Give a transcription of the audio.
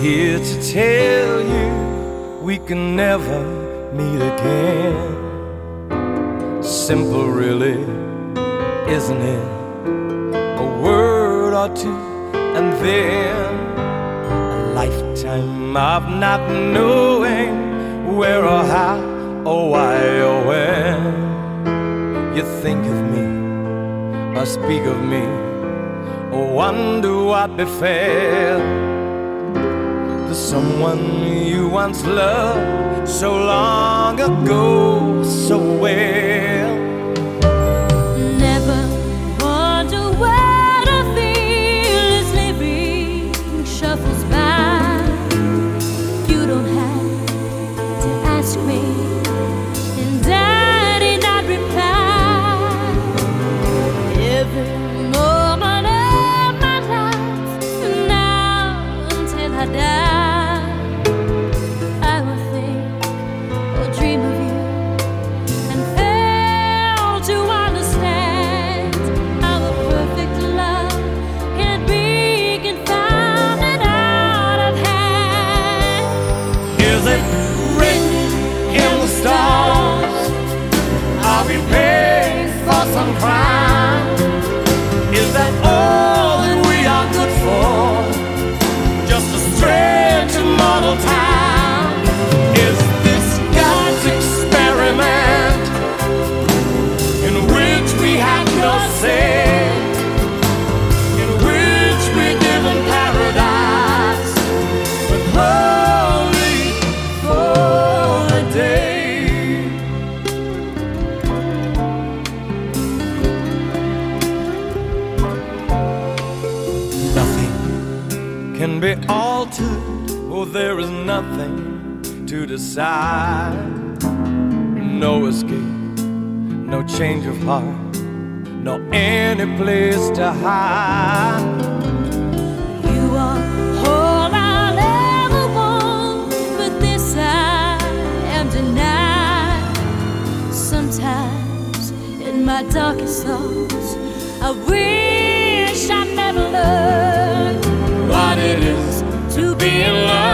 here to tell you we can never meet again. Simple really, isn't it? A word or two and then a lifetime of not knowing where or how or why or when. You think of me or speak of me or wonder what befell to someone you once loved so long ago so well. Never wonder what I feel as living shuffles by. You don't have to ask me, and I did not reply. Every moment of my life, now until I die, I will think or dream of you and fail to understand how a perfect love can be confounded out of hand. Is it written in the stars? Are we paid for some crime? Is that all that we are good for? Just a strange mortal time? Is this God's experiment in which we have no say, in which we're given paradise but only for a day? Nothing can be altered, oh, there is nothing to decide. No escape, no change of heart, no any place to hide. You are all I'll ever want, but this I am denied. Sometimes in my darkest thoughts, I wish I never learned what it is to be in love.